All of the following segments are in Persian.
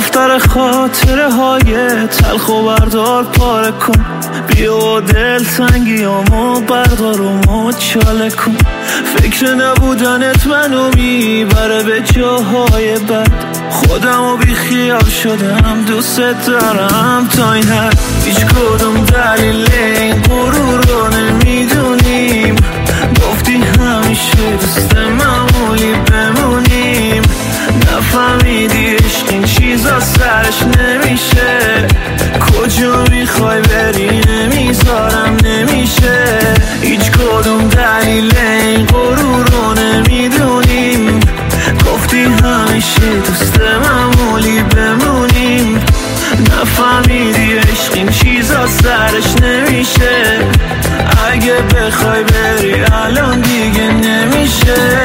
دفتر خاطره های تلخ و بردار پاره کن، بیا دل تنگیامو بردار و مچاله کن. فکر نبودنت منو میبره به جاهای بد، خودمو بی خیال شدم دوست دارم تا این حد. هیچ کدوم دلیل این غرور رو نمیدونیم، گفتی همیشه دوست معمولی بمونیم. نفهمیدی عشق این چیزا سرش نمیشه، کجا میخوای بری نمیذارم نمیشه. هیچ کدوم دلیل این غرور رو نمیدونیم، گفتی همیشه دوست معمولی بمونیم. نفهمیدی عشق این چیزا سرش نمیشه، اگه بخوای بری الان دیگه نمیشه.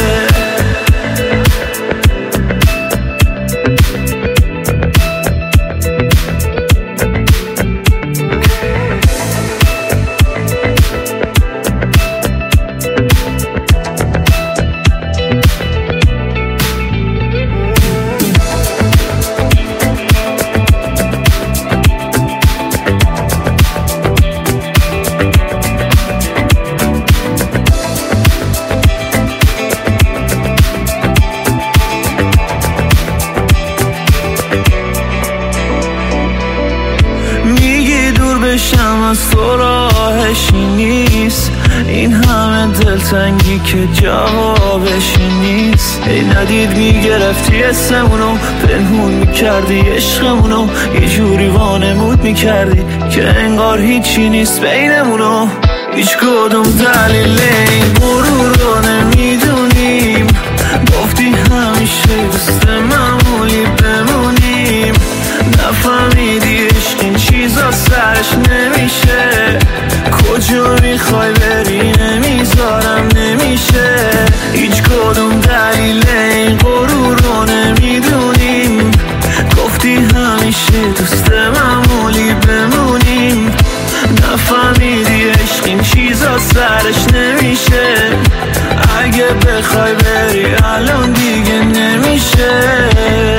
بشم از تو راهشی نیست، این همه دلتنگی که جوابشی نیست. ای ندید میگرفتی اسمونو، پنهون میکردی عشقمونو، یه جوری وانمود میکردی که انگار هیچی نیست بینمونو. هیچ کدوم دلیل این غرور رو نمیدونیم، گفتی همیشه دوست معمولی بمونیم. نفهمیدی عشق این چیزا سرش نمیشه، کجا میخوای بری نمیذارم نمیشه. هیچ کدوم دلیل این غرور رو نمیدونیم، گفتی همیشه دوست معمولی بمونیم. نفهمیدی عشق این چیزا سرش نمیشه، اگه بخوای بری الان دیگه نمیشه.